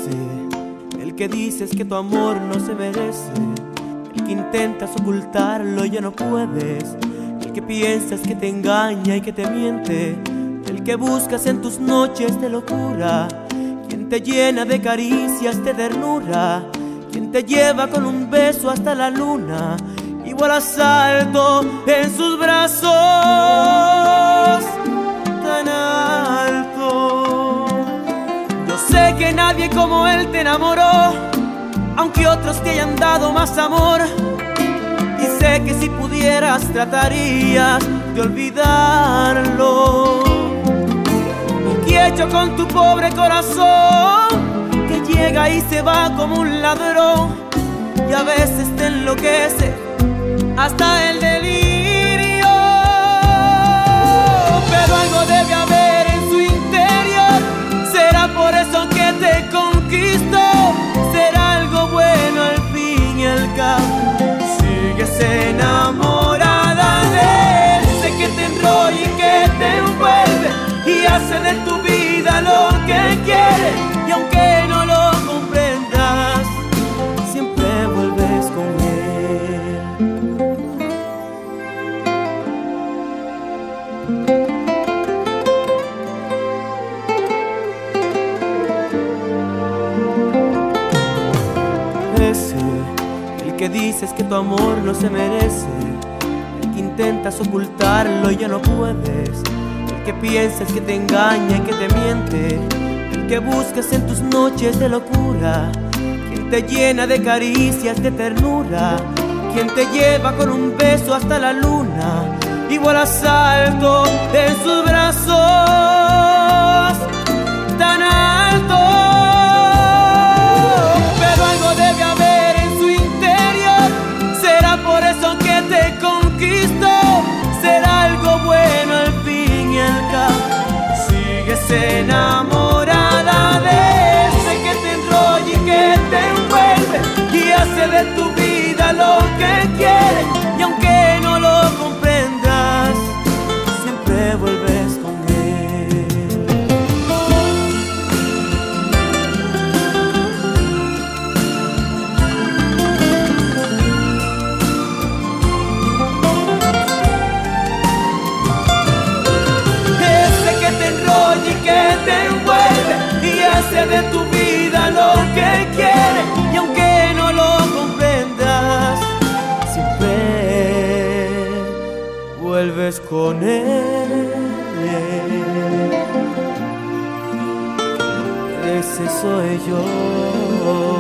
el que dices que tu amor no se merece, el que intentas ocultarlo y ya no puedes, el que piensas que te engaña y que te miente, el que buscas en tus noches de locura, quien te llena de caricias de ternura, quien te lleva con un beso hasta la luna y vuelas alto en sus brazos, tan alto. Yo sé que nadie como él te enamoró, aunque otros te hayan dado más amor, y sé que si pudieras tratarías de olvidarlo. ¿Y qué he hecho con tu pobre corazón, que llega y se va como un ladrón, y a veces te enloquece hasta el delirio? Pero algo debe haber en su interior, será por eso que te conquistó, será algo bueno al fin y al cabo. Sigues enamorada de él, sé que te enrolla y que te envuelve y hace de tu vida lo que quiere, y aunque no lo comprendas, siempre vuelves con él. Ese, el que dices que tu amor no se merece, el que intentas ocultarlo y ya no puedes, el que piensas que te engaña y que te miente, el que buscas en tus noches de locura, quien te llena de caricias de ternura, quien te lleva con un beso hasta la luna y vuelas alto en sus brazos, tan alto. Pero algo debe haber en su interior, será por eso que te conquistó, será algo bueno al fin y al cabo. Sigues enamorada de él, sé que te enrolla y que te envuelve y hace de tu vida lo que quiere, y aunque no lo comprendas, siempre vuelves con él. Ese que te enrolla y que te envuelve y hace de tu vida lo que quiere, y aunque no lo comprendas, siempre vuelves con él. Ese soy yo.